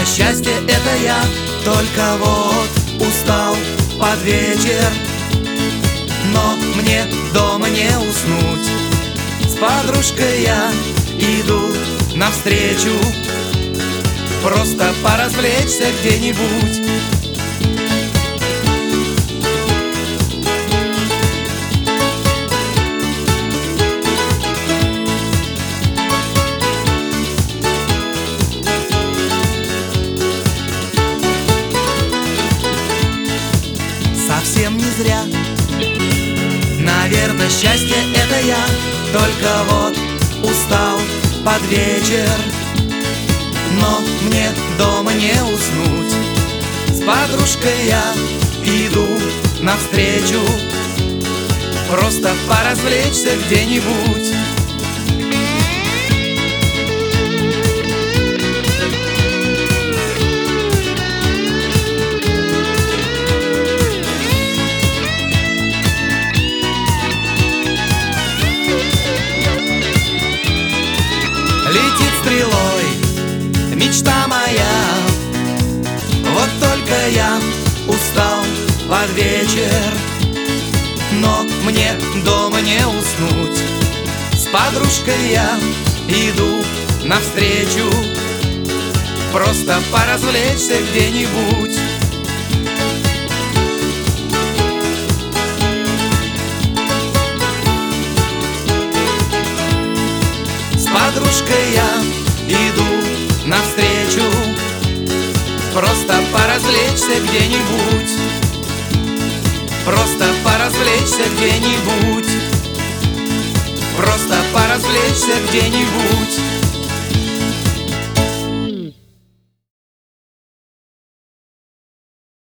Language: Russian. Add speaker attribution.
Speaker 1: счастье это я, только вот устал под вечер. Но мне дома не уснуть, с подружкой я иду навстречу, просто поразвлечься где-нибудь. Совсем не зря, наверное, счастье это я, только вот устал под вечер. Но мне дома не уснуть, с подружкой я иду навстречу, просто поразвлечься где-нибудь. Летит стрелой мечта моя, вот только я устал под вечер. Но мне дома не уснуть, с подружкой я иду навстречу, просто поразвлечься где-нибудь. С подружкой я иду навстречу, просто поразвлечься где-нибудь, просто поразвлечься где-нибудь, просто поразвлечься где-нибудь.